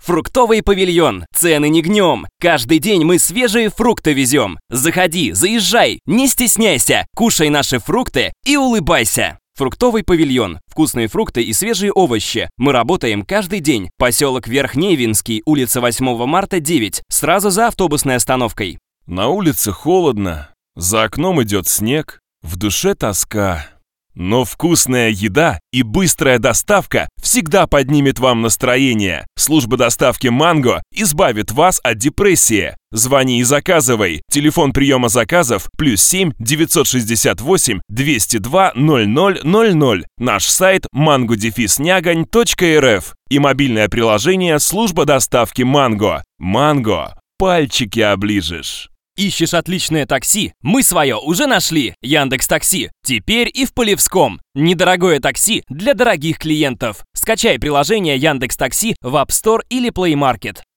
Фруктовый павильон. Цены не гнем. Каждый день мы свежие фрукты везем. Заходи, заезжай, не стесняйся. Кушай наши фрукты и улыбайся. Фруктовый павильон. Вкусные фрукты и свежие овощи. Мы работаем каждый день. Поселок Верхнеевинский, улица 8 марта, 9. Сразу за автобусной остановкой. На улице холодно. За окном идет снег. В душе тоска. Но вкусная еда и быстрая доставка всегда поднимет вам настроение. Служба доставки «Манго» избавит вас от депрессии. Звони и заказывай. Телефон приема заказов +7 968 202 0000. Наш сайт mango-nyagonь.rf и мобильное приложение «Служба доставки «Манго». «Манго». Пальчики оближешь. Ищешь отличное такси? Мы свое уже нашли. Яндекс.Такси. Теперь и в Полевском. Недорогое такси для дорогих клиентов. Скачай приложение Яндекс.Такси в App Store или Play Market.